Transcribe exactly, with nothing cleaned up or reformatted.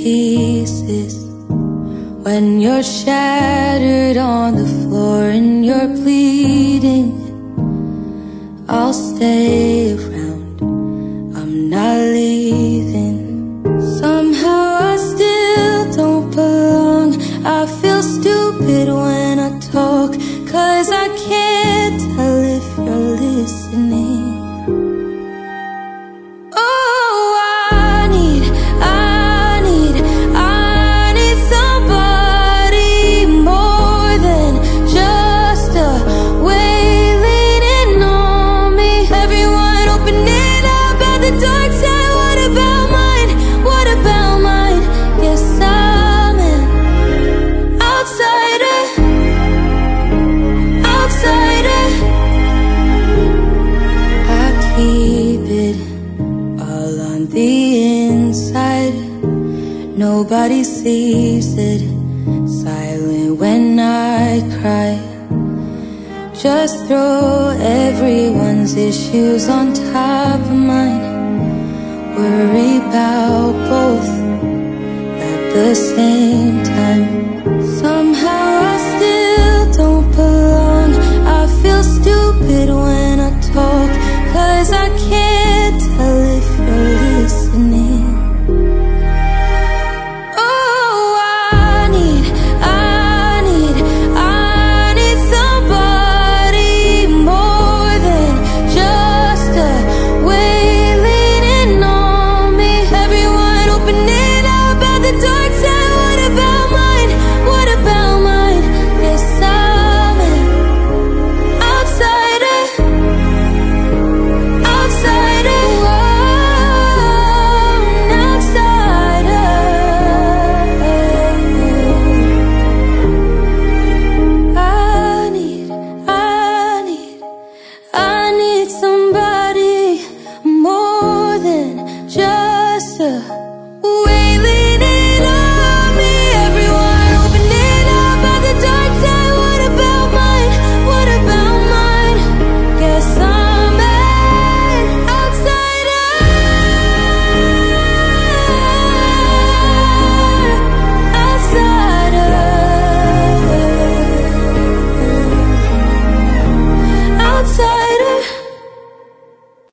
pieces when you're shattered on the floor and you're bleeding. I'll stay around, I'm not leaving. Somehow I still don't belong. I feel stupid when I talk, 'cause I can't tell if you're listening. The inside, nobody sees it. Silent when I cry. Just throw everyone's issues on top of mine. Worry about both at the same time. Somehow I still don't belong. I feel stupid when I talk, 'cause I can't tell if you're listening. Oh, I need, I need, I need somebody more than just a weight leaning on me. Everyone opening up at the dark side. What about mine? What about mine? Yes, I'm an outsider, outsider. Somebody more than just a